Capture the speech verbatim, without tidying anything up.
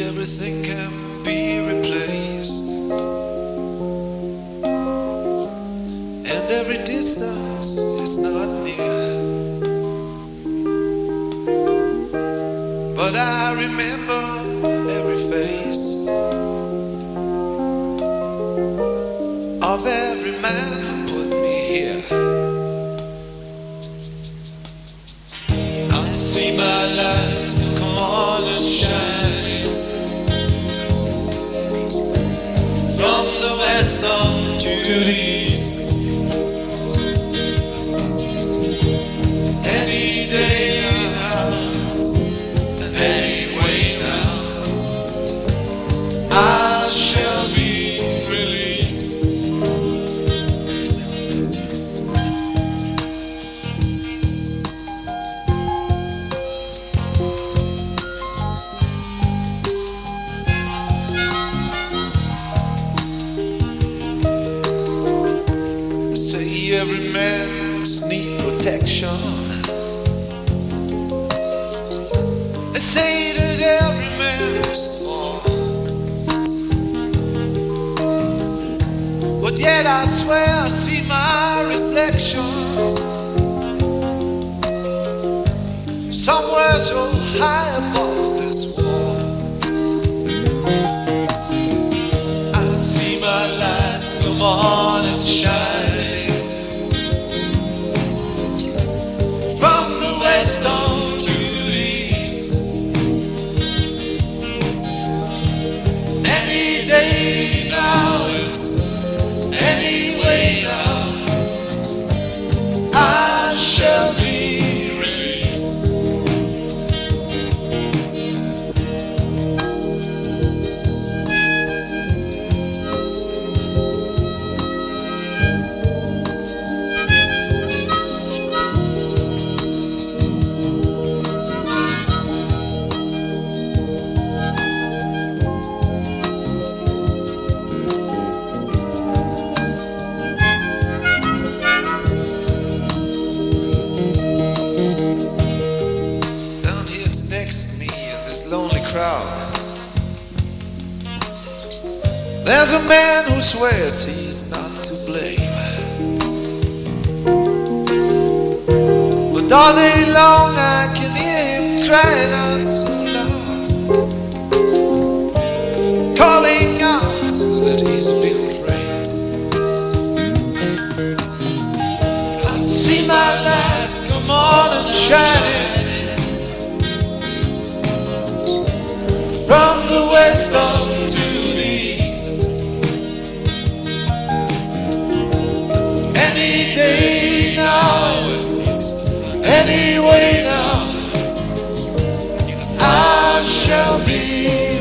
everything can be replaced, and every distance is not near. But I remember every face of every man who put me here. I see my light come on and shine from the west on to the east. Any day out and any way now, I shall be released. Every man must need protection. They say that every man must fall, but yet I swear I see my reflections somewhere so high above this wall. I see my lights come on and shine west on to the east. Any day now, it's any way now, I shall be released. Lonely crowd, there's a man who swears he's not to blame, but all day long I can hear him crying out so loud, calling out that he's been framed. I see my lights come on and shining from the west on to the east. Any day now, it's, it's any way now, I shall be